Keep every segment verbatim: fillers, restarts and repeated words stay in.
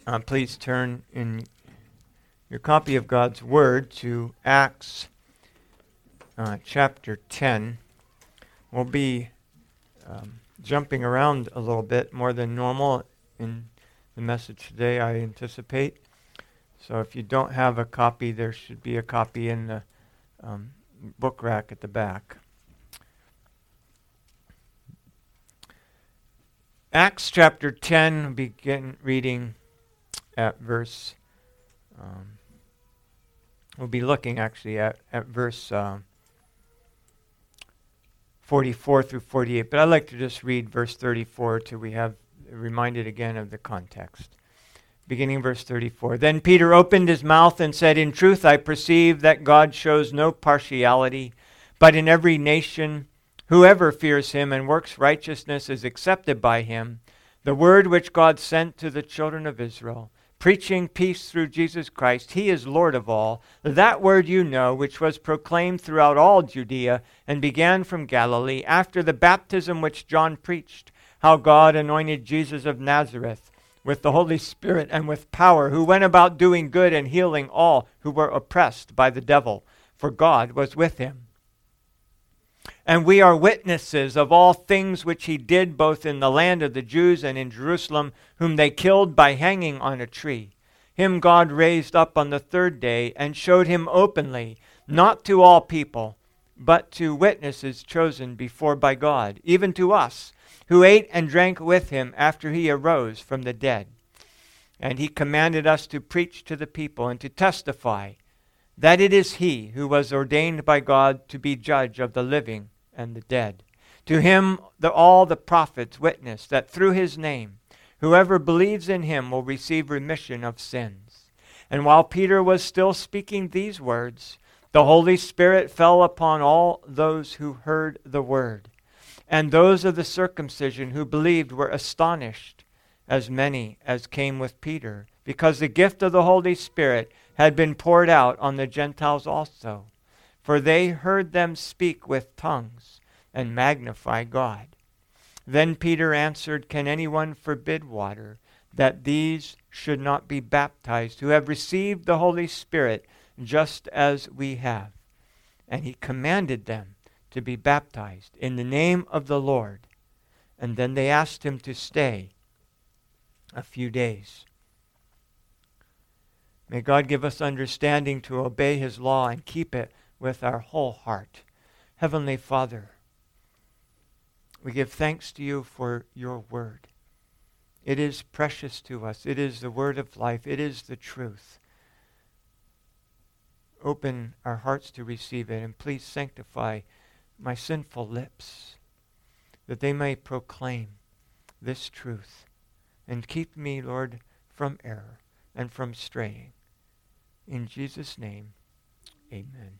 Uh, please turn in your copy of God's Word to Acts uh, chapter ten. We'll be um, jumping around a little bit more than normal in the message today, I anticipate. So if you don't have a copy, there should be a copy in the um, book rack at the back. Acts chapter ten, begin reading at verse, um, we'll be looking actually at, at verse uh, forty-four through forty-eight, but I'd like to just read verse thirty-four till we have reminded again of the context. Beginning verse thirty-four. Then Peter opened his mouth and said, "In truth I perceive that God shows no partiality, but in every nation whoever fears him and works righteousness is accepted by him. The word which God sent to the children of Israel, preaching peace through Jesus Christ, he is Lord of all. That word you know, which was proclaimed throughout all Judea and began from Galilee, after the baptism which John preached, how God anointed Jesus of Nazareth with the Holy Spirit and with power, who went about doing good and healing all who were oppressed by the devil, for God was with him. And we are witnesses of all things which he did both in the land of the Jews and in Jerusalem, whom they killed by hanging on a tree. Him God raised up on the third day and showed him openly, not to all people, but to witnesses chosen before by God, even to us, who ate and drank with him after he arose from the dead. And he commanded us to preach to the people and to testify that it is he who was ordained by God to be judge of the living and the dead. To him the, all the prophets witness that through his name whoever believes in him will receive remission of sins. And while Peter was still speaking these words, the Holy Spirit fell upon all those who heard the word. And those of the circumcision who believed were astonished, as many as came with Peter, because the gift of the Holy Spirit had been poured out on the Gentiles also. For they heard them speak with tongues and magnify God. Then Peter answered, "Can anyone forbid water, that these should not be baptized, who have received the Holy Spirit just as we have?" And he commanded them to be baptized in the name of the Lord. And then they asked him to stay a few days. May God give us understanding to obey his law and keep it with our whole heart. Heavenly Father, we give thanks to you for your word. It is precious to us. It is the word of life. It is the truth. Open our hearts to receive it, and please sanctify my sinful lips, that they may proclaim this truth. And keep me, Lord, from error and from straying. In Jesus' name, amen.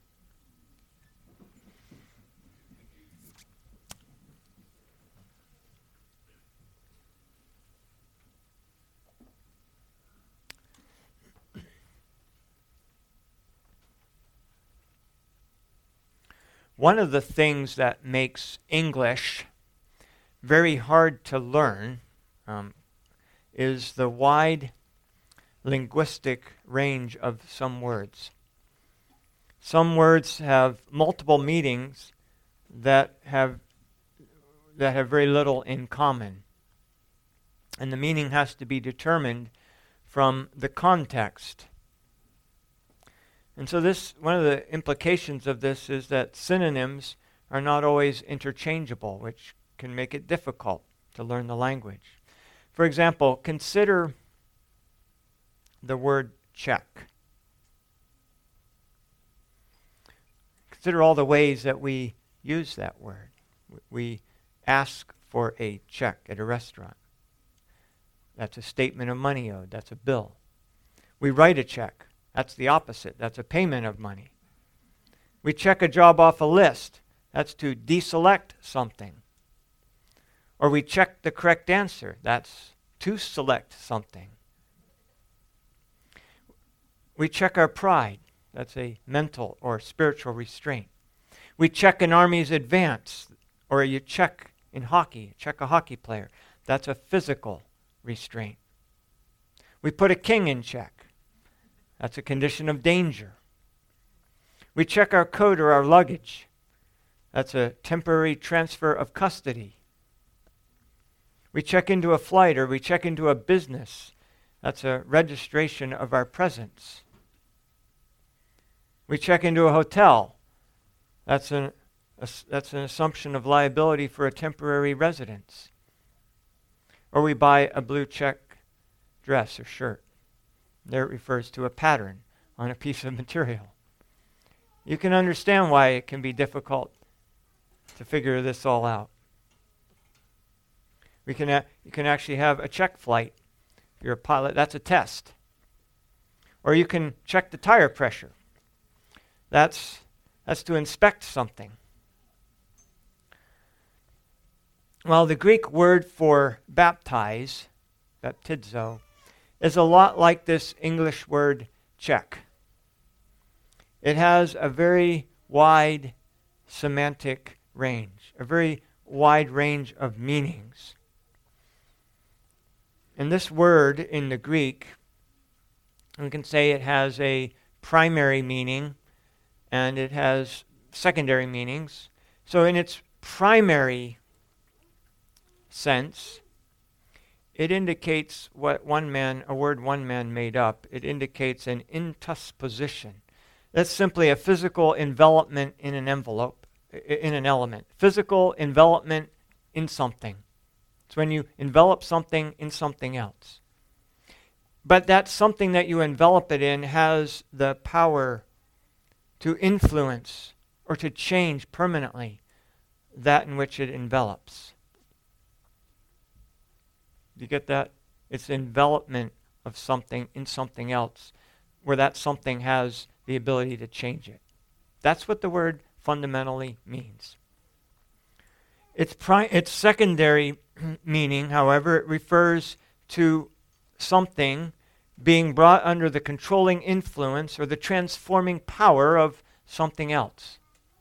One of the things that makes English very hard to learn um, is the wide linguistic range of some words. Some words have multiple meanings that have that have very little in common. And the meaning has to be determined from the context. And so this, one of the implications of this is that synonyms are not always interchangeable, which can make it difficult to learn the language. For example, consider the word check. Consider all the ways that we use that word. We ask for a check at a restaurant. That's a statement of money owed. That's a bill. We write a check. That's the opposite. That's a payment of money. We check a job off a list. That's to deselect something. Or we check the correct answer. That's to select something. We check our pride. That's a mental or spiritual restraint. We check an army's advance. Or you check in hockey, check a hockey player. That's a physical restraint. We put a king in check. That's a condition of danger. We check our coat or our luggage. That's a temporary transfer of custody. We check into a flight or we check into a business. That's a registration of our presence. We check into a hotel. That's an, a, that's an assumption of liability for a temporary residence. Or we buy a blue check dress or shirt. There it refers to a pattern on a piece of material. You can understand why it can be difficult to figure this all out. We can a- you can actually have a check flight. If you're a pilot, that's a test. Or you can check the tire pressure. That's that's to inspect something. Well, the Greek word for baptize, baptizo, is a lot like this English word check. It has a very wide semantic range, a very wide range of meanings. And this word in the Greek, we can say it has a primary meaning and it has secondary meanings. So in its primary sense, it indicates what one man, a word one man made up. It indicates an intusposition. That's simply a physical envelopment in an envelope, in an element. Physical envelopment in something. It's when you envelop something in something else. But that something that you envelop it in has the power to influence or to change permanently that in which it envelops. Do you get that? It's envelopment of something in something else, where that something has the ability to change it. That's what the word fundamentally means. Its, pri- its secondary meaning, however, it refers to something being brought under the controlling influence or the transforming power of something else.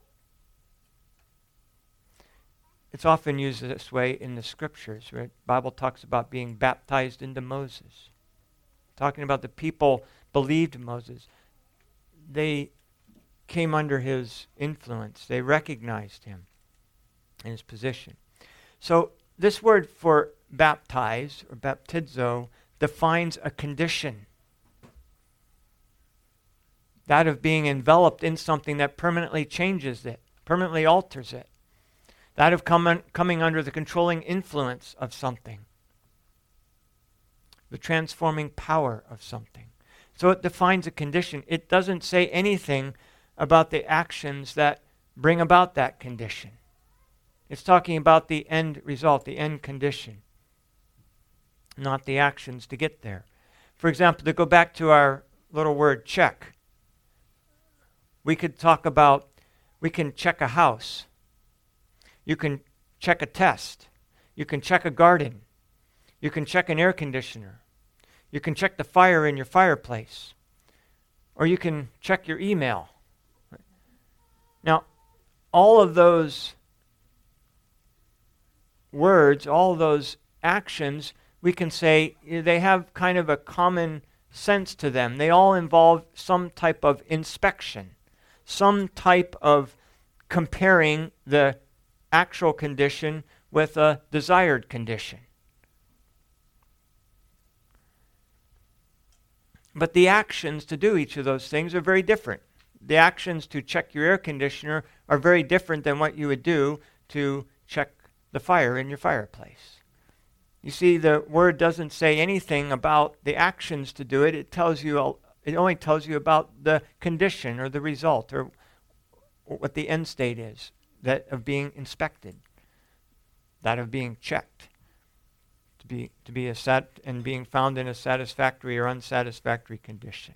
It's often used this way in the scriptures, where the Bible talks about being baptized into Moses. Talking about the people believed Moses. They came under his influence. They recognized him in his position. So this word for baptize, or baptizo, defines a condition. That of being enveloped in something that permanently changes it, permanently alters it. That of com- coming under the controlling influence of something. The transforming power of something. So it defines a condition. It doesn't say anything about the actions that bring about that condition. It's talking about the end result, the end condition, not the actions to get there. For example, to go back to our little word check, we could talk about, we can check a house. You can check a test. You can check a garden. You can check an air conditioner. You can check the fire in your fireplace. Or you can check your email. Now, all of those words, all those actions, we can say they have kind of a common sense to them. They all involve some type of inspection, some type of comparing the actual condition with a desired condition. But the actions to do each of those things are very different. The actions to check your air conditioner are very different than what you would do to check the fire in your fireplace. You see, the word doesn't say anything about the actions to do it. It tells you, it only tells you about the condition or the result or what the end state is, that of being inspected, that of being checked, to be to be a sat and being found in a satisfactory or unsatisfactory condition.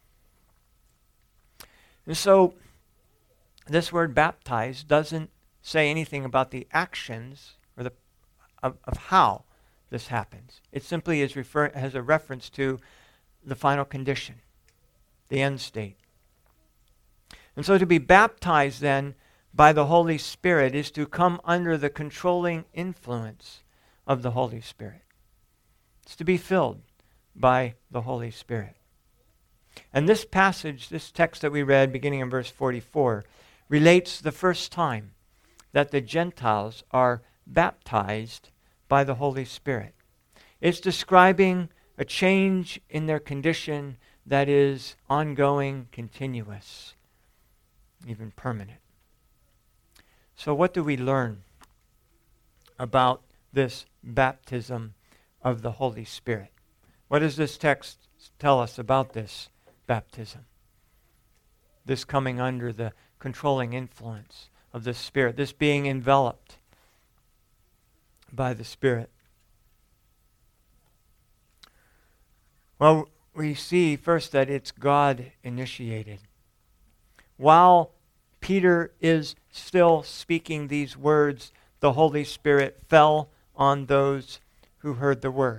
And so, this word baptize doesn't say anything about the actions or the of, of how this happens. It simply is refer has a reference to the final condition, the end state. And so, to be baptized then by the Holy Spirit is to come under the controlling influence of the Holy Spirit. It's to be filled by the Holy Spirit. And this passage, this text that we read, beginning in verse forty-four, relates the first time that the Gentiles are baptized by the Holy Spirit. It's describing a change in their condition that is ongoing, continuous, even permanent. So what do we learn about this baptism of the Holy Spirit? What does this text tell us about this baptism? This coming under the controlling influence of the Spirit, this being enveloped by the Spirit. Well, we see first that it's God initiated. While Peter is still speaking these words, the Holy Spirit fell on those who heard the word.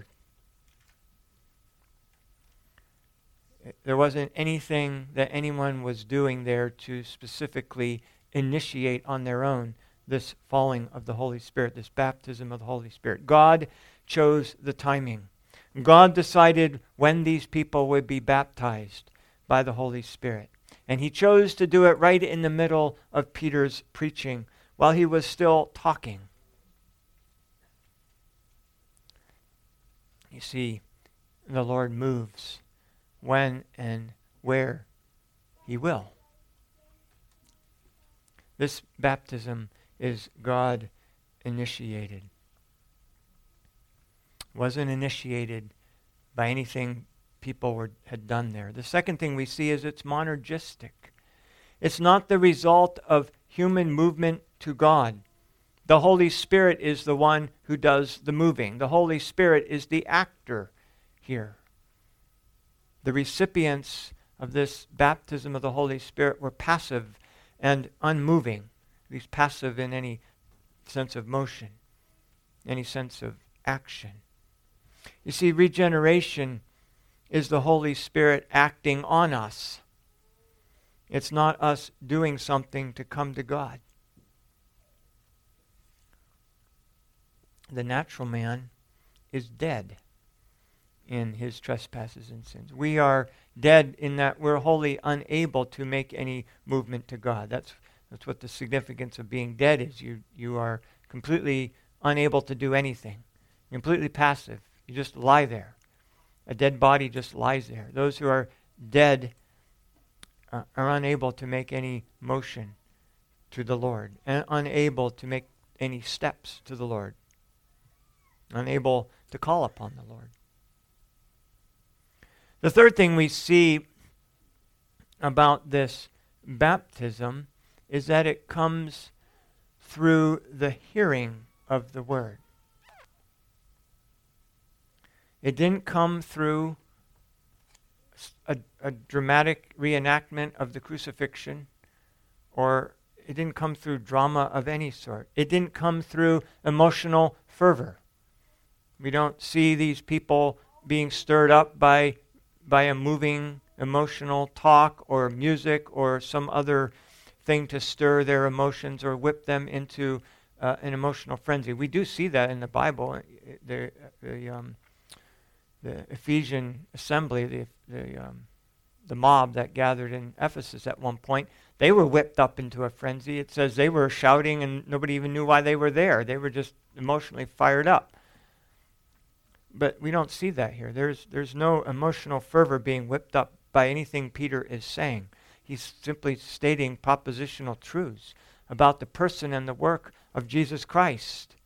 There wasn't anything that anyone was doing there to specifically initiate on their own this falling of the Holy Spirit, this baptism of the Holy Spirit. God chose the timing. God decided when these people would be baptized by the Holy Spirit. And he chose to do it right in the middle of Peter's preaching while he was still talking. You see, the Lord moves when and where he will. This baptism is God initiated. Wasn't initiated by anything people were had done there. The second thing we see is it's monergistic. It's not the result of human movement to God. The Holy Spirit is the one who does the moving. The Holy Spirit is the actor here. The recipients of this baptism of the Holy Spirit were passive and unmoving, at least passive in any sense of motion, any sense of action. You see, regeneration is the Holy Spirit acting on us. It's not us doing something to come to God. The natural man is dead in his trespasses and sins. We are dead in that we're wholly unable to make any movement to God. That's that's what the significance of being dead is. You you are completely unable to do anything. You're completely passive. You just lie there. A dead body just lies there. Those who are dead uh, are unable to make any motion to the Lord, and unable to make any steps to the Lord, unable to call upon the Lord. The third thing we see about this baptism is that it comes through the hearing of the word. It didn't come through a, a dramatic reenactment of the crucifixion, or it didn't come through drama of any sort. It didn't come through emotional fervor. We don't see these people being stirred up by by a moving emotional talk or music or some other thing to stir their emotions or whip them into uh, an emotional frenzy. We do see that in the Bible. The, the, um, the Ephesian assembly, the the, um, the mob that gathered in Ephesus at one point, they were whipped up into a frenzy. It says they were shouting and nobody even knew why they were there. They were just emotionally fired up. But we don't see that here. There's there's no emotional fervor being whipped up by anything Peter is saying. He's simply stating propositional truths about the person and the work of Jesus Christ.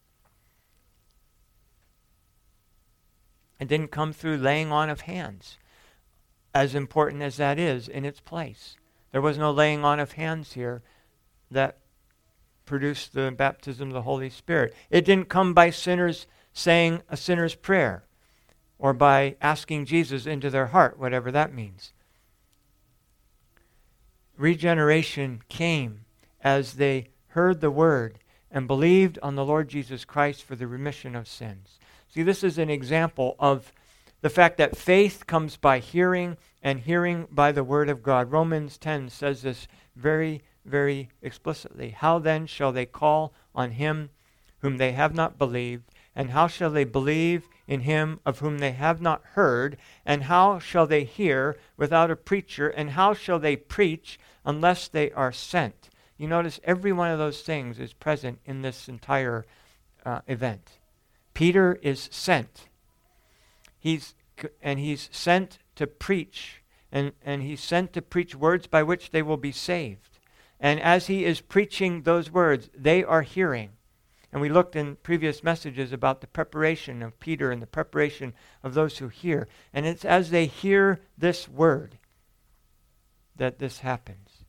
It didn't come through laying on of hands, as important as that is in its place. There was no laying on of hands here that produced the baptism of the Holy Spirit. It didn't come by sinners saying a sinner's prayer, or by asking Jesus into their heart, whatever that means. Regeneration came as they heard the word and believed on the Lord Jesus Christ for the remission of sins. See, this is an example of the fact that faith comes by hearing, and hearing by the word of God. Romans ten says this very, very explicitly. How then shall they call on him whom they have not believed? And how shall they believe in him of whom they have not heard? And how shall they hear without a preacher? And how shall they preach unless they are sent? You notice every one of those things is present in this entire uh, event. Peter is sent. He's and he's sent to preach, and, and he's sent to preach words by which they will be saved. And as he is preaching those words, they are hearing. And we looked in previous messages about the preparation of Peter and the preparation of those who hear. And it's as they hear this word that this happens.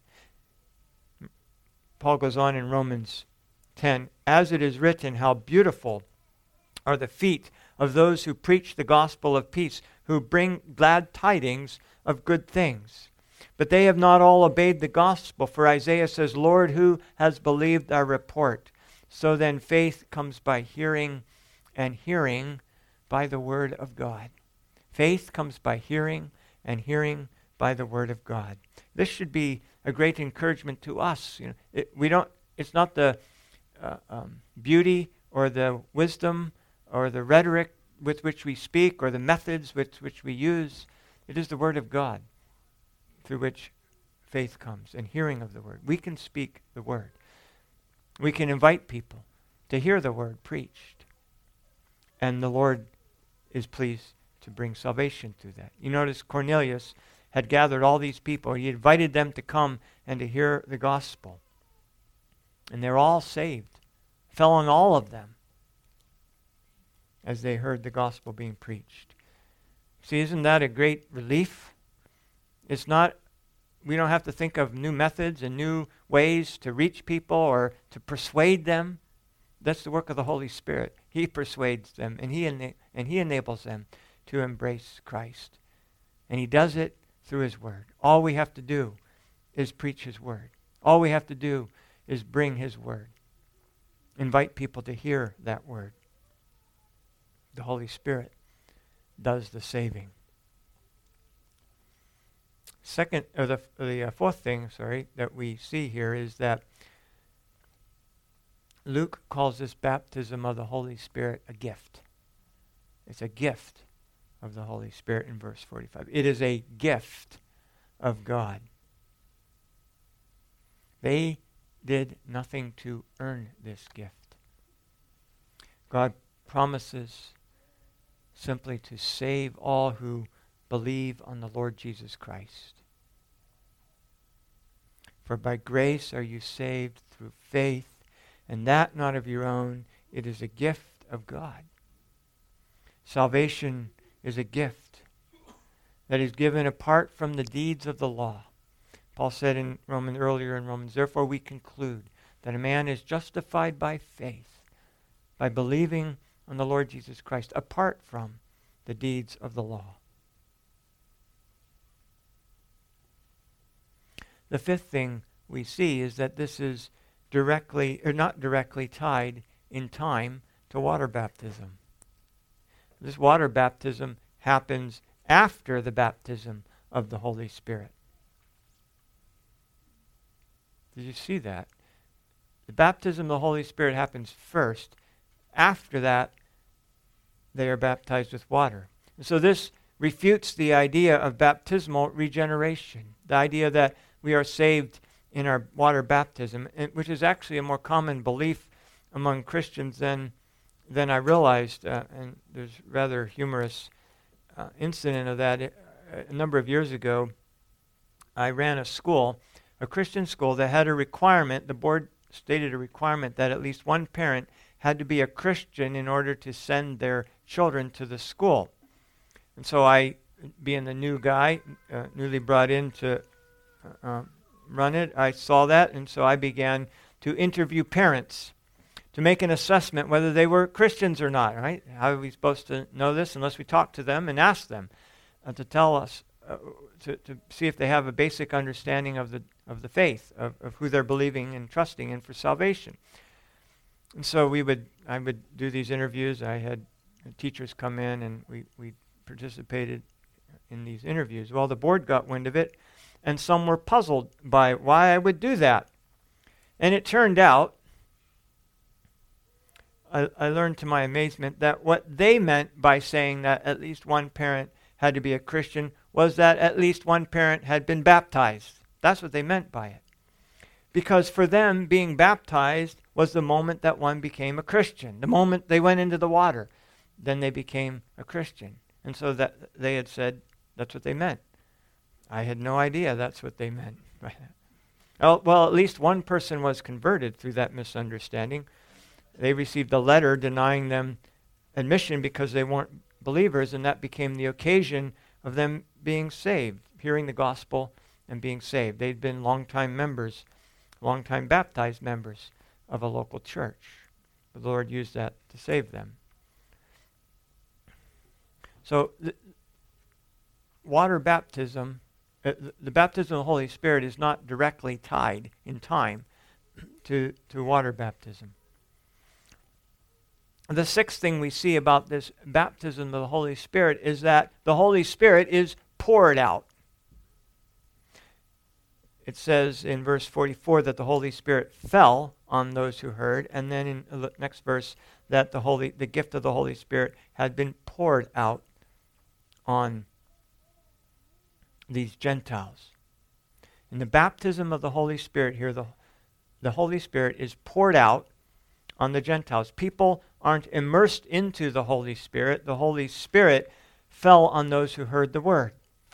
Paul goes on in Romans ten, as it is written, how beautiful are the feet of those who preach the gospel of peace, who bring glad tidings of good things. But they have not all obeyed the gospel, for Isaiah says, Lord, who has believed our report? So then faith comes by hearing, and hearing by the word of God. Faith comes by hearing, and hearing by the word of God. This should be a great encouragement to us. You know, it, we don't. It's not the uh, um, beauty or the wisdom or the rhetoric with which we speak or the methods with which we use. It is the word of God through which faith comes and hearing of the word. We can speak the word. We can invite people to hear the word preached. And the Lord is pleased to bring salvation through that. You notice Cornelius had gathered all these people. He invited them to come and to hear the gospel. And they're all saved. Fell on all of them as they heard the gospel being preached. See, isn't that a great relief? It's not, we don't have to think of new methods and new ways to reach people or to persuade them. That's the work of the Holy Spirit. He persuades them, and he ena- and he enables them to embrace Christ. And he does it through his word. All we have to do is preach his word. All we have to do is bring his word. Invite people to hear that word. The Holy Spirit does the saving. Second, or the, the uh, fourth thing, sorry, that we see here is that Luke calls this baptism of the Holy Spirit a gift. It's a gift of the Holy Spirit in verse forty-five. It is a gift of God. They did nothing to earn this gift. God promises simply to save all who believe on the Lord Jesus Christ. For by grace are you saved through faith, and that not of your own. It is a gift of God. Salvation is a gift that is given apart from the deeds of the law. Paul said in Romans earlier in Romans, therefore we conclude that a man is justified by faith, by believing on the Lord Jesus Christ, apart from the deeds of the law. The fifth thing we see is that this is directly, or not directly tied in time to water baptism. This water baptism happens after the baptism of the Holy Spirit. Did you see that? The baptism of the Holy Spirit happens first. After that, they are baptized with water. And so this refutes the idea of baptismal regeneration, the idea that we are saved in our water baptism, which is actually a more common belief among Christians than than I realized. Uh, and there's a rather humorous uh, incident of that. A number of years ago, I ran a school, a Christian school, that had a requirement. The board stated a requirement that at least one parent had to be a Christian in order to send their children to the school. And so I, being the new guy, uh, newly brought in to uh, run it, I saw that, and so I began to interview parents to make an assessment whether they were Christians or not, right? How are we supposed to know this unless we talk to them and ask them uh, to tell us, uh, to, to see if they have a basic understanding of the of the faith, of, of who they're believing and trusting in for salvation. And so we would, I would do these interviews. I had teachers come in, and we, we participated in these interviews. Well, the board got wind of it, and some were puzzled by why I would do that. And it turned out I, I learned to my amazement that what they meant by saying that at least one parent had to be a Christian was that at least one parent had been baptized. That's what they meant by it. Because for them, being baptized was the moment that one became a Christian. The moment they went into the water, then they became a Christian. And so that they had said that's what they meant. I had no idea that's what they meant by that. Well, well, at least one person was converted through that misunderstanding. They received a letter denying them admission because they weren't believers, and that became the occasion of them being saved, hearing the gospel and being saved. They'd been longtime members, longtime baptized members of a local church. The Lord used that to save them. So the water baptism, uh, the baptism of the Holy Spirit is not directly tied in time to, to water baptism. The sixth thing we see about this baptism of the Holy Spirit is that the Holy Spirit is poured out. It says in verse forty-four that the Holy Spirit fell on those who heard, and then in the next verse that the Holy, the gift of the Holy Spirit had been poured out on these Gentiles. In the baptism of the Holy Spirit here, the, the Holy Spirit is poured out on the Gentiles. People aren't immersed into the Holy Spirit. The Holy Spirit fell on those who heard the word.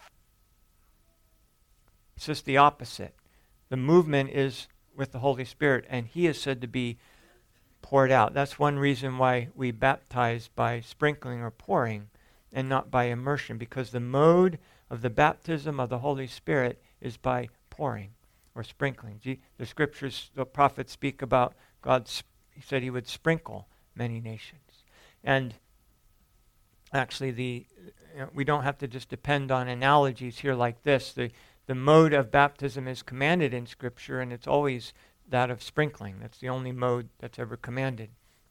It's just the opposite. The movement is with the Holy Spirit, and He is said to be poured out. That's one reason why we baptize by sprinkling or pouring and not by immersion, because the mode of the baptism of the Holy Spirit is by pouring or sprinkling. The scriptures, the prophets speak about God, He said He would sprinkle many nations. And actually, the you know, we don't have to just depend on analogies here like this. The, the mode of baptism is commanded in Scripture, and it's always that of sprinkling. That's the only mode that's ever commanded.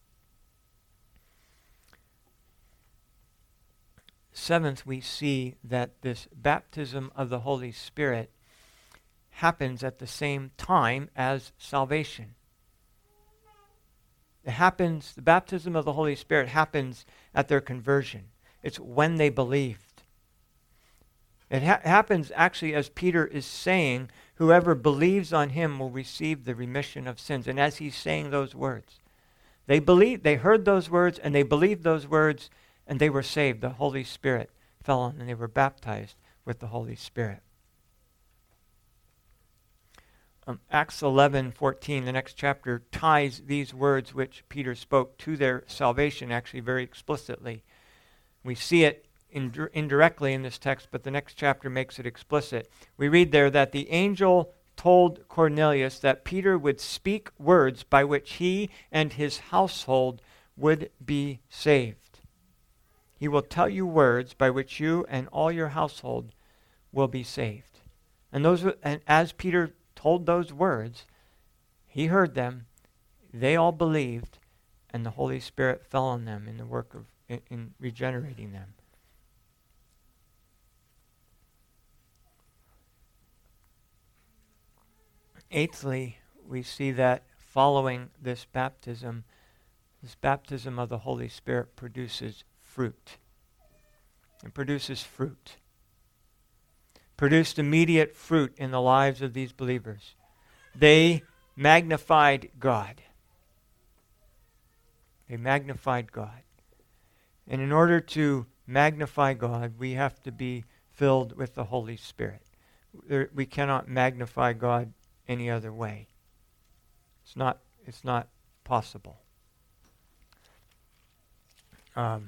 Seventh, we see that this baptism of the Holy Spirit happens at the same time as salvation. It happens, the baptism of the Holy Spirit happens at their conversion. It's when they believed. It ha- happens actually as Peter is saying, whoever believes on Him will receive the remission of sins. And as he's saying those words, they believed, they heard those words, and they believed those words, and they were saved. The Holy Spirit fell on them, and they were baptized with the Holy Spirit. Um, Acts eleven fourteen, the next chapter, ties these words which Peter spoke to their salvation actually very explicitly. We see it ind- indirectly in this text, but the next chapter makes it explicit. We read there that the angel told Cornelius that Peter would speak words by which he and his household would be saved. He will tell you words by which you and all your household will be saved. And those, and as Peter told those words, he heard them, they all believed, and the Holy Spirit fell on them in the work of in, in regenerating them. Eighthly, we see that following this baptism, this baptism of the Holy Spirit produces fruit. It produces fruit. Produced immediate fruit in the lives of these believers. They magnified God. They magnified God. And in order to magnify God, we have to be filled with the Holy Spirit. There, we cannot magnify God any other way. It's not, it's not possible. Um,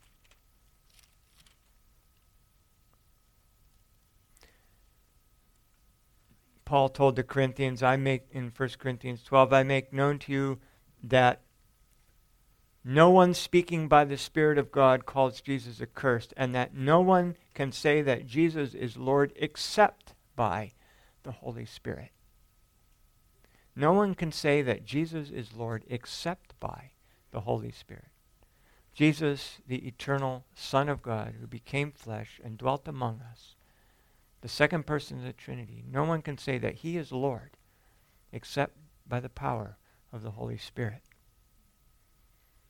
Paul told the Corinthians, I make, in First Corinthians twelve, I make known to you that no one speaking by the Spirit of God calls Jesus accursed, and that no one can say that Jesus is Lord except by the Holy Spirit. No one can say that Jesus is Lord except by the Holy Spirit. Jesus, the eternal Son of God, who became flesh and dwelt among us, the second person of the Trinity, no one can say that He is Lord except by the power of the Holy Spirit.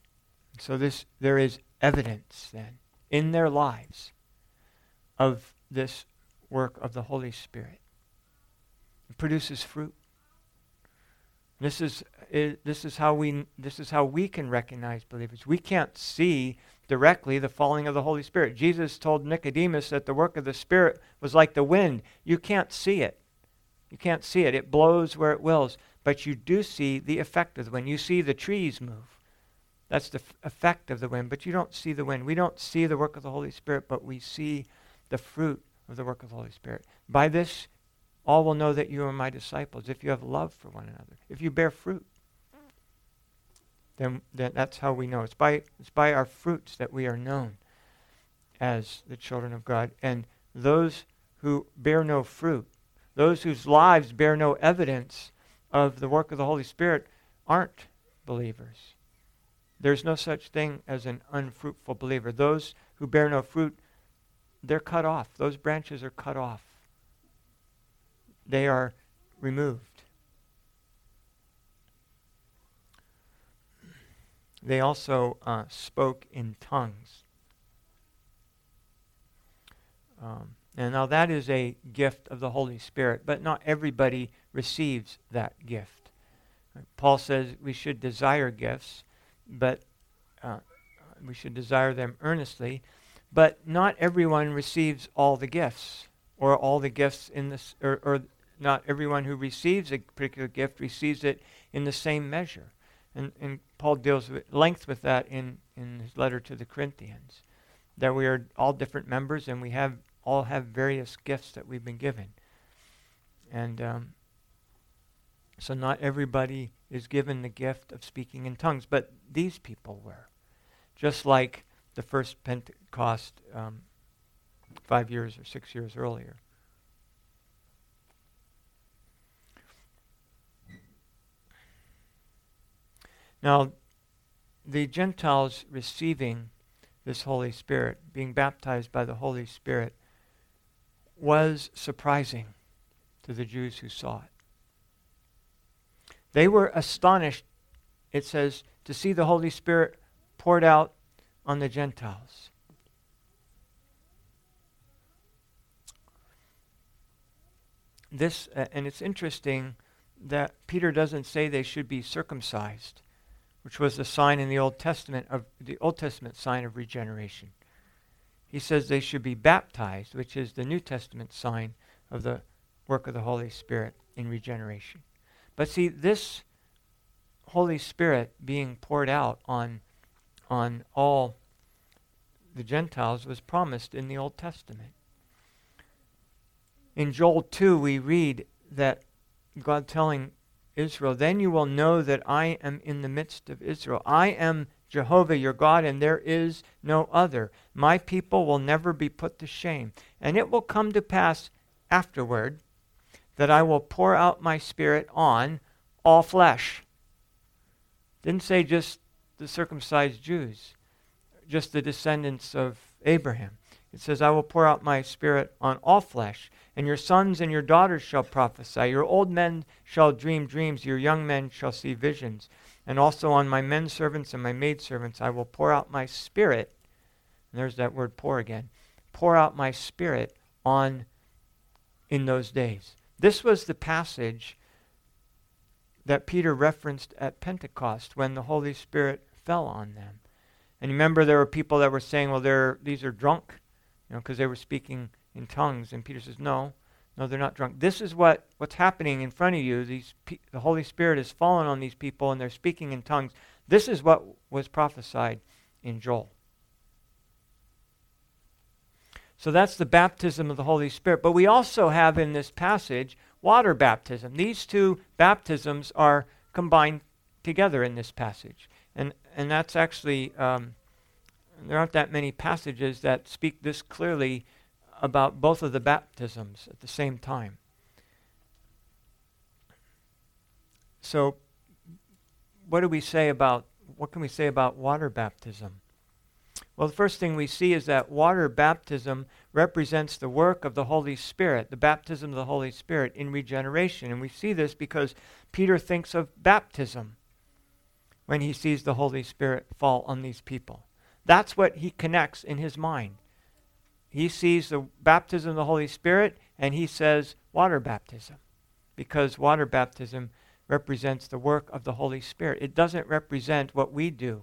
So this there is evidence then in their lives of this work of the Holy Spirit. It produces fruit. This is it, this is how we this is how we can recognize believers. We can't see directly the falling of the Holy Spirit. Jesus told Nicodemus that the work of the Spirit was like the wind. You can't see it. You can't see it. It blows where it wills, but you do see the effect of the wind. You see the trees move. That's the f- effect of the wind, but you don't see the wind. We don't see the work of the Holy Spirit, but we see the fruit of the work of the Holy Spirit. By this, all will know that you are my disciples, if you have love for one another, if you bear fruit. Then, then that's how we know. It's by, it's by our fruits that we are known as the children of God. And those who bear no fruit, those whose lives bear no evidence of the work of the Holy Spirit, aren't believers. There's no such thing as an unfruitful believer. Those who bear no fruit, they're cut off. Those branches are cut off. They are removed. They also uh, spoke in tongues. Um, and now that is a gift of the Holy Spirit, but not everybody receives that gift. Paul says we should desire gifts, but uh, we should desire them earnestly, but not everyone receives all the gifts, or all the gifts in this, or, or not everyone who receives a particular gift receives it in the same measure. And, and Paul deals with length with that in, in his letter to the Corinthians, that we are all different members and we have all have various gifts that we've been given. And um, so not everybody is given the gift of speaking in tongues, but these people were. Just like the first Pentecost um, five years or six years earlier. Now, the Gentiles receiving this Holy Spirit, being baptized by the Holy Spirit, was surprising to the Jews who saw it. They were astonished, it says, to see the Holy Spirit poured out on the Gentiles. This, uh, and it's interesting that Peter doesn't say they should be circumcised, which was the sign in the Old Testament of the Old Testament sign of regeneration. He says they should be baptized, which is the New Testament sign of the work of the Holy Spirit in regeneration. But see, this Holy Spirit being poured out on, on all the Gentiles was promised in the Old Testament. In Joel two, we read that God telling Israel, "Then you will know that I am in the midst of Israel. I am Jehovah your God, and there is no other. My people will never be put to shame. And it will come to pass afterward that I will pour out my Spirit on all flesh." Didn't say just the circumcised Jews, just the descendants of Abraham. It says, "I will pour out my Spirit on all flesh, and your sons and your daughters shall prophesy. Your old men shall dream dreams. Your young men shall see visions. And also on my men servants and my maid servants I will pour out my Spirit." And there's that word pour again. Pour out my Spirit on in those days. This was the passage that Peter referenced at Pentecost when the Holy Spirit fell on them. And remember, there were people that were saying, well, they're these are drunk, you know, because they were speaking in tongues. And Peter says, no, no, they're not drunk. This is what, what's happening in front of you. These pe- the Holy Spirit has fallen on these people, and they're speaking in tongues. This is what was prophesied in Joel. So that's the baptism of the Holy Spirit. But we also have in this passage water baptism. These two baptisms are combined together in this passage. And and that's actually, um, there aren't that many passages that speak this clearly about both of the baptisms at the same time. So what do we say about, what can we say about water baptism? Well, the first thing we see is that water baptism represents the work of the Holy Spirit, the baptism of the Holy Spirit in regeneration. And we see this because Peter thinks of baptism when he sees the Holy Spirit fall on these people. That's what he connects in his mind. He sees the baptism of the Holy Spirit and he says water baptism, because water baptism represents the work of the Holy Spirit. It doesn't represent what we do.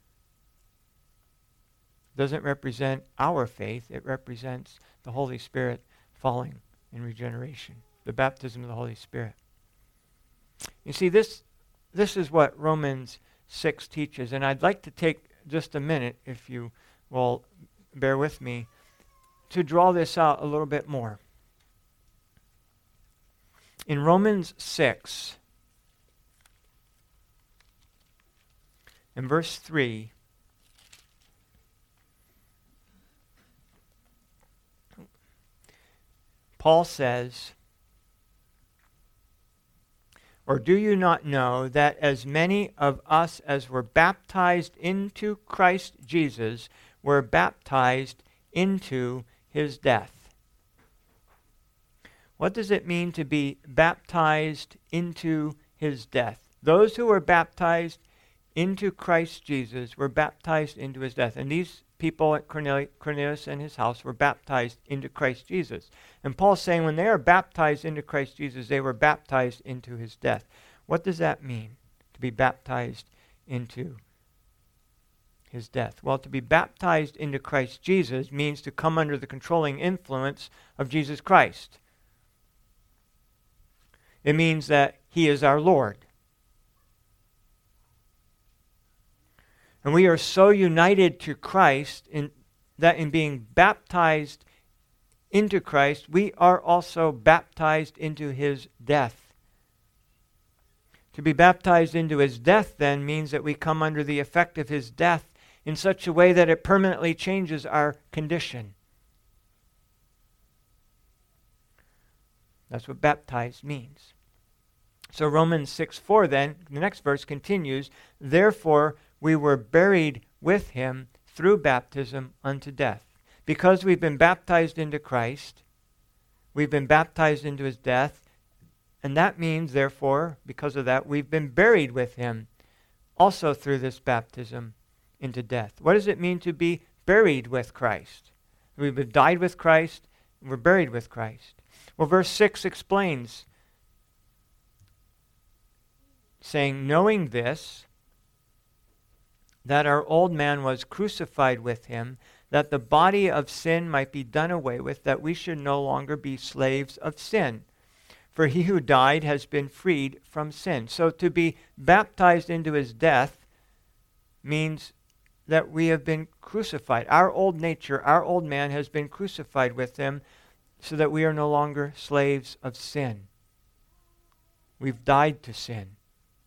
It doesn't represent our faith. It represents the Holy Spirit falling in regeneration, the baptism of the Holy Spirit. You see, this this is what Romans six teaches, and I'd like to take just a minute, if you will bear with me, to draw this out a little bit more. In Romans six, in verse three, Paul says, "Or do you not know that as many of us as were baptized into Christ Jesus were baptized into his death?" What does it mean to be baptized into his death? Those who were baptized into Christ Jesus were baptized into his death. And these people at Cornelius and his house were baptized into Christ Jesus. And Paul's saying when they are baptized into Christ Jesus, they were baptized into his death. What does that mean, to be baptized into his death? Well, to be baptized into Christ Jesus means to come under the controlling influence of Jesus Christ. It means that he is our Lord. And we are so united to Christ in that in being baptized into Christ, we are also baptized into his death. To be baptized into his death then means that we come under the effect of his death in such a way that it permanently changes our condition. That's what baptized means. So Romans six four then, the next verse continues, "Therefore we were buried with him through baptism unto death." Because we've been baptized into Christ, we've been baptized into his death, and that means, therefore, because of that, we've been buried with him also through this baptism into death. What does it mean to be buried with Christ? We've died with Christ, and we're buried with Christ. Well, verse six explains, saying, "Knowing this, that our old man was crucified with him, that the body of sin might be done away with, that we should no longer be slaves of sin. For he who died has been freed from sin." So to be baptized into his death means that we have been crucified. Our old nature, our old man has been crucified with him so that we are no longer slaves of sin. We've died to sin.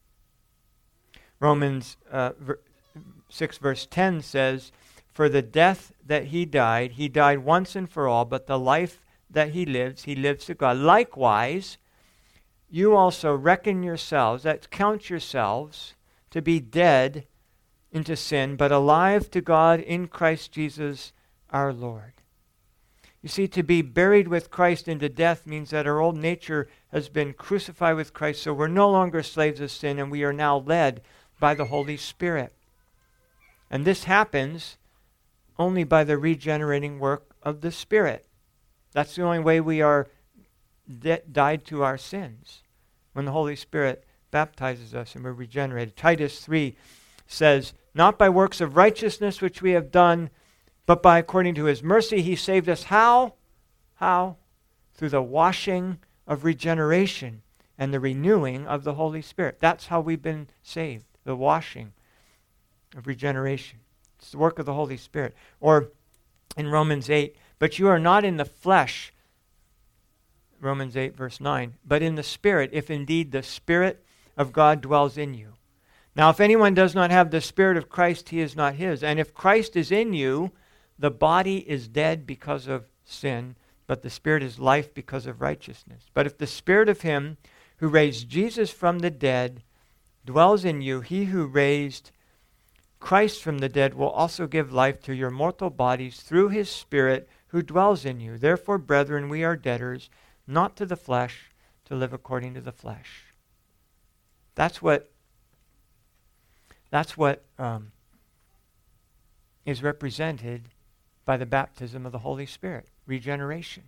Romans uh, ver- six verse ten says, "For the death that he died, he died once and for all, but the life that he lives, he lives to God. Likewise, you also reckon yourselves," that count yourselves, "to be dead into sin, but alive to God in Christ Jesus our Lord." You see, to be buried with Christ into death means that our old nature has been crucified with Christ, so we're no longer slaves of sin, and we are now led by the Holy Spirit. And this happens only by the regenerating work of the Spirit. That's the only way we are de- died to our sins, when the Holy Spirit baptizes us and we're regenerated. Titus three says, "Not by works of righteousness which we have done, but by according to his mercy he saved us." How? How? Through the washing of regeneration and the renewing of the Holy Spirit. That's how we've been saved, the washing of regeneration. It's the work of the Holy Spirit. Or in Romans eight, "But you are not in the flesh," Romans eight verse nine, "but in the Spirit, if indeed the Spirit of God dwells in you. Now if anyone does not have the Spirit of Christ, he is not his. And if Christ is in you, the body is dead because of sin, but the Spirit is life because of righteousness. But if the Spirit of him who raised Jesus from the dead dwells in you, he who raised Christ from the dead will also give life to your mortal bodies through his Spirit who dwells in you. Therefore, brethren, we are debtors, not to the flesh, to live according to the flesh." That's what That's what um, is represented by the baptism of the Holy Spirit, regeneration.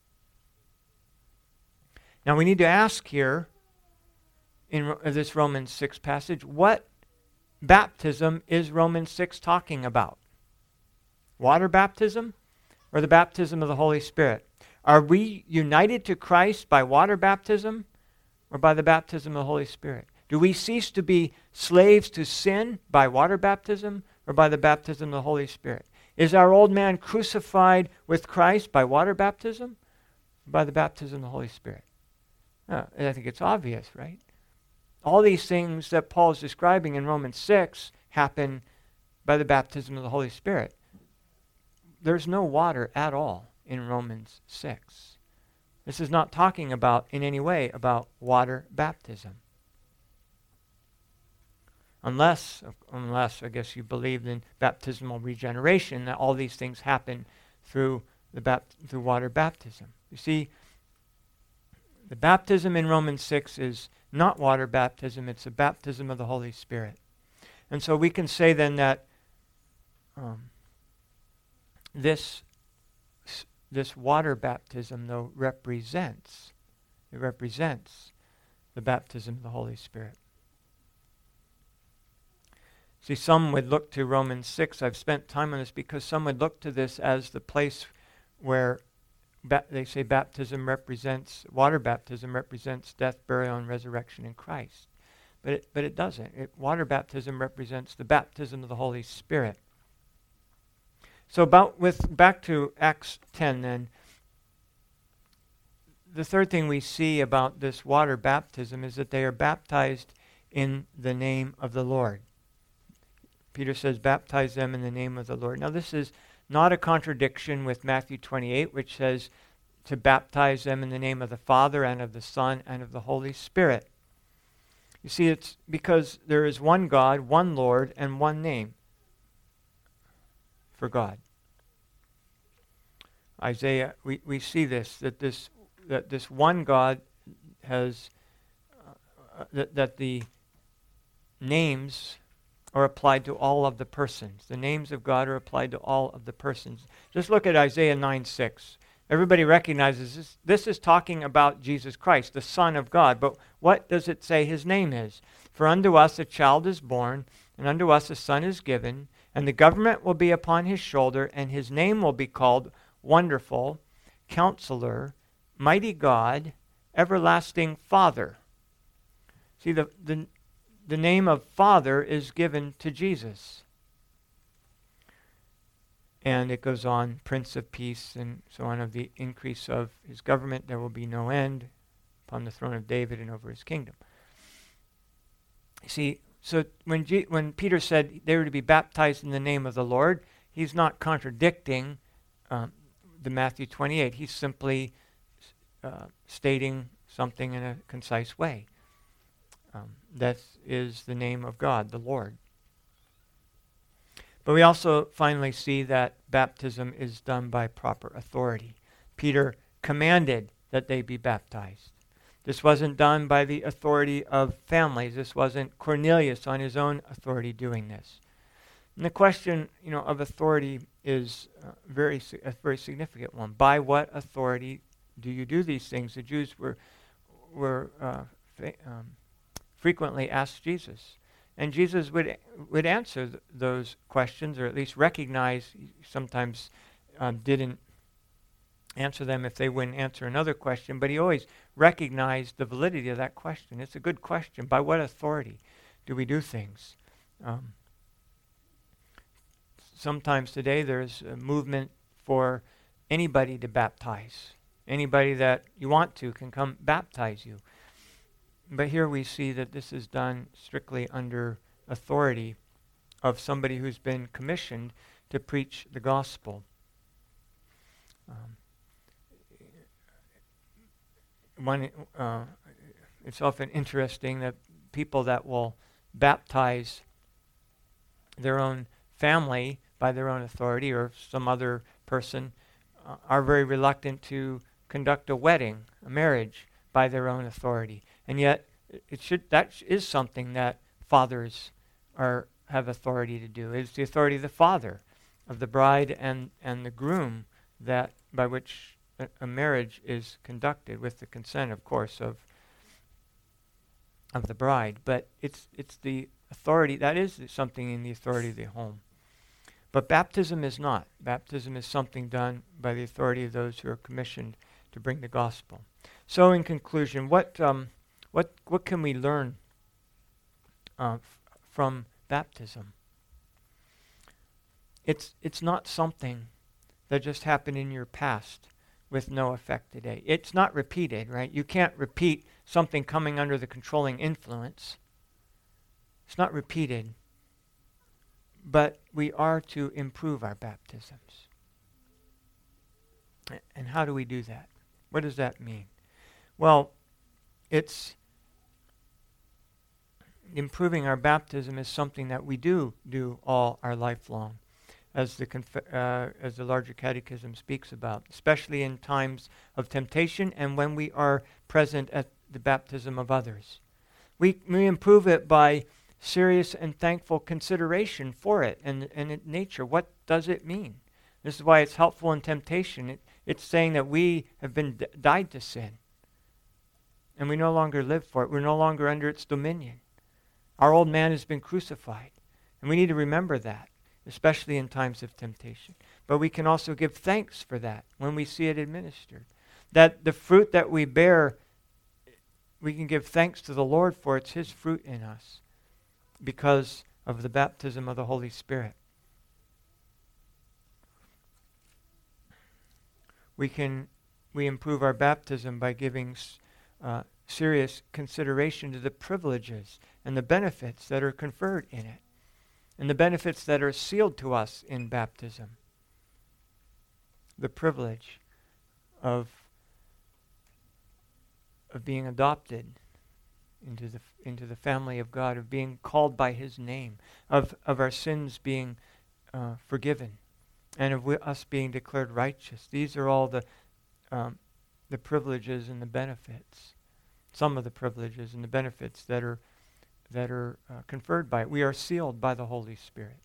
Now we need to ask here, in this Romans six passage, what baptism is Romans six talking about? Water baptism or the baptism of the Holy Spirit? Are we united to Christ by water baptism or by the baptism of the Holy Spirit? Do we cease to be slaves to sin by water baptism or by the baptism of the Holy Spirit? Is our old man crucified with Christ by water baptism or by the baptism of the Holy Spirit? Uh, I think it's obvious, right? All these things that Paul is describing in Romans six happen by the baptism of the Holy Spirit. There's no water at all in Romans six. This is not talking about, in any way, about water baptism. Unless, unless I guess you believed in baptismal regeneration, that all these things happen through the bapt- through water baptism. You see, the baptism in Romans six is not water baptism, it's the baptism of the Holy Spirit. And so we can say then that um, this this water baptism, though, represents, it represents the baptism of the Holy Spirit. See, some would look to Romans six. I've spent time on this because some would look to this as the place where ba- they say baptism represents, water baptism represents death, burial, and resurrection in Christ. But it, but it doesn't. It, water baptism represents the baptism of the Holy Spirit. So about with back to Acts ten then, the third thing we see about this water baptism is that they are baptized in the name of the Lord. Peter says, baptize them in the name of the Lord. Now this is not a contradiction with Matthew twenty-eight, which says to baptize them in the name of the Father and of the Son and of the Holy Spirit. You see, it's because there is one God, one Lord, and one name for God. Isaiah, we, we see this, that this that this one God has, uh, that, that the names are applied to all of the persons. The names of God are applied to all of the persons. Just look at Isaiah nine six. Everybody recognizes this. This is talking about Jesus Christ, the Son of God. But what does it say his name is? For unto us a child is born, and unto us a son is given, and the government will be upon his shoulder, and his name will be called Wonderful, Counselor, Mighty God, Everlasting Father. See, the, the, the name of Father is given to Jesus. And it goes on, Prince of Peace, and so on, of the increase of his government, there will be no end upon the throne of David and over his kingdom. See, so when G- when Peter said they were to be baptized in the name of the Lord, he's not contradicting um, the Matthew twenty-eight. He's simply uh, stating something in a concise way. Um, that is the name of God, the Lord. But we also finally see that baptism is done by proper authority. Peter commanded that they be baptized. This wasn't done by the authority of families. This wasn't Cornelius on his own authority doing this. And the question, you know, of authority is uh, very a very significant one. By what authority do you do these things? The Jews were were uh, fa- um, frequently asked Jesus. And Jesus would would answer th- those questions, or at least recognize, sometimes um, didn't answer them if they wouldn't answer another question, but he always recognized the validity of that question. It's a good question. By what authority do we do things? Um, sometimes today there's a movement for anybody to baptize. Anybody that you want to can come baptize you. But here we see that this is done strictly under authority of somebody who's been commissioned to preach the gospel. Um, one, uh, it's often interesting that people that will baptize their own family by their own authority, or some other person, uh, are very reluctant to conduct a wedding, a marriage, by their own authority. And yet, it should that is something that fathers are have authority to do. It's the authority of the father, of the bride and, and the groom, that by which a, a marriage is conducted with the consent, of course, of of the bride. But it's it's the authority, that is something in the authority of the home. But baptism is not. Baptism is something done by the authority of those who are commissioned to bring the gospel. So in conclusion, what um, what what can we learn uh, f- from baptism? It's it's not something that just happened in your past with no effect today. It's not repeated, right? You can't repeat something coming under the controlling influence. It's not repeated. But we are to improve our baptisms. And how do we do that? What does that mean? Well, it's improving our baptism is something that we do do all our life long, as the conf- uh, as the larger catechism speaks about, especially in times of temptation and when we are present at the baptism of others. We we improve it by serious and thankful consideration for it and, and its nature. What does it mean? This is why it's helpful in temptation. It, it's saying that we have been d- died to sin. And we no longer live for it. We're no longer under its dominion. Our old man has been crucified. And we need to remember that, especially in times of temptation. But we can also give thanks for that when we see it administered. That the fruit that we bear, we can give thanks to the Lord for. It's His fruit in us, because of the baptism of the Holy Spirit. We can we improve our baptism by giving uh, serious consideration to the privileges and the benefits that are conferred in it, and the benefits that are sealed to us in baptism. The privilege of of being adopted into the into the family of God, of being called by His name, of of our sins being uh, forgiven, and of wi- us being declared righteous. These are all the um, the privileges and the benefits, some of the privileges and the benefits that are that are uh, conferred by it. We are sealed by the Holy Spirit.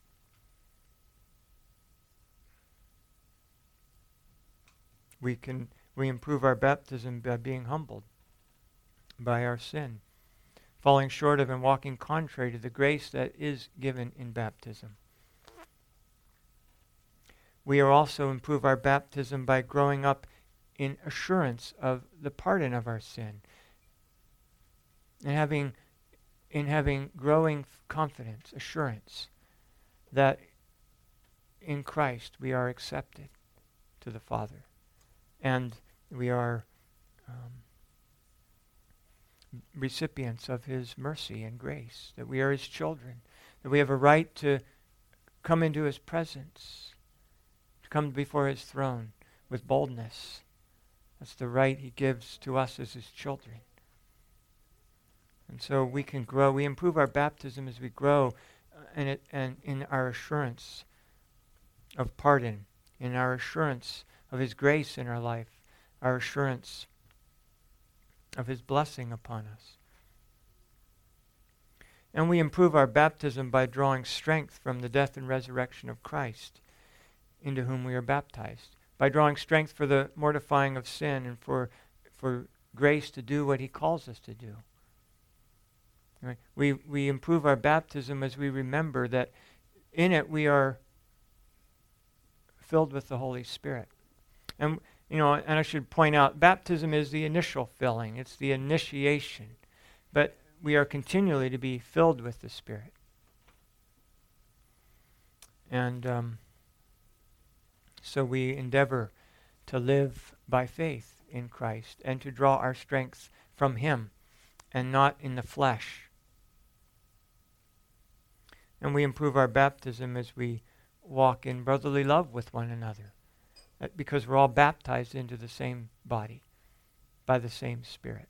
We can we improve our baptism by being humbled by our sin, falling short of and walking contrary to the grace that is given in baptism. We are also improve our baptism by growing up in assurance of the pardon of our sin, and having in having growing confidence, assurance that in Christ we are accepted to the Father, and we are um, recipients of His mercy and grace, that we are His children, that we have a right to come into His presence, to come before His throne with boldness. That's the right He gives to us as His children. And so we can grow, we improve our baptism as we grow uh, and, it, and in our assurance of pardon, in our assurance of His grace in our life, our assurance of His blessing upon us. And we improve our baptism by drawing strength from the death and resurrection of Christ, into whom we are baptized, by drawing strength for the mortifying of sin and for for grace to do what He calls us to do. Right? We we improve our baptism as we remember that in it we are filled with the Holy Spirit. And you know, and I should point out, baptism is the initial filling. It's the initiation. But we are continually to be filled with the Spirit. And um, so we endeavor to live by faith in Christ and to draw our strength from Him and not in the flesh. And we improve our baptism as we walk in brotherly love with one another, because we're all baptized into the same body by the same Spirit.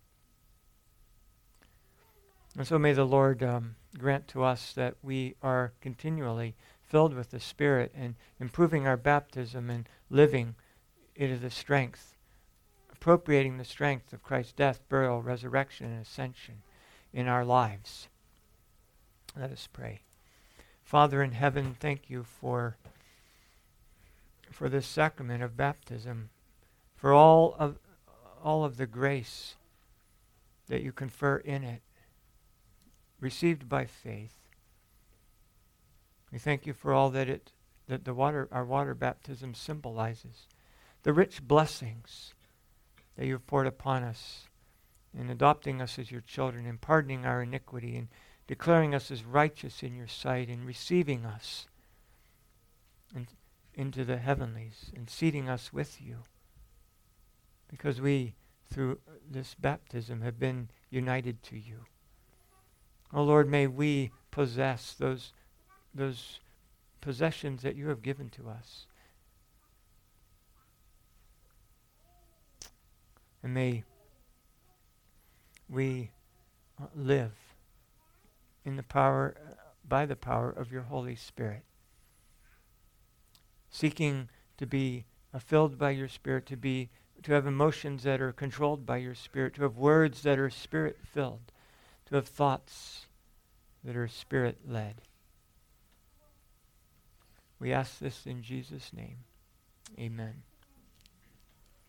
And so may the Lord um, grant to us that we are continually filled with the Spirit and improving our baptism and living into the strength, appropriating the strength of Christ's death, burial, resurrection, and ascension in our lives. Let us pray. Father in heaven, thank you for, for this sacrament of baptism, for all of, all of the grace that you confer in it, received by faith. We thank you for all that it that the water our water baptism symbolizes, the rich blessings that you have poured upon us in adopting us as your children, in pardoning our iniquity, and declaring us as righteous in your sight, and receiving us in, into the heavenlies, and seating us with you. Because we, through this baptism, have been united to you. Oh Lord, may we possess those, those possessions that you have given to us. And may we live in the power, by the power of your Holy Spirit, seeking to be uh, filled by your Spirit, to be to have emotions that are controlled by your Spirit, to have words that are Spirit-filled, to have thoughts that are Spirit-led. We ask this in Jesus' name. Amen.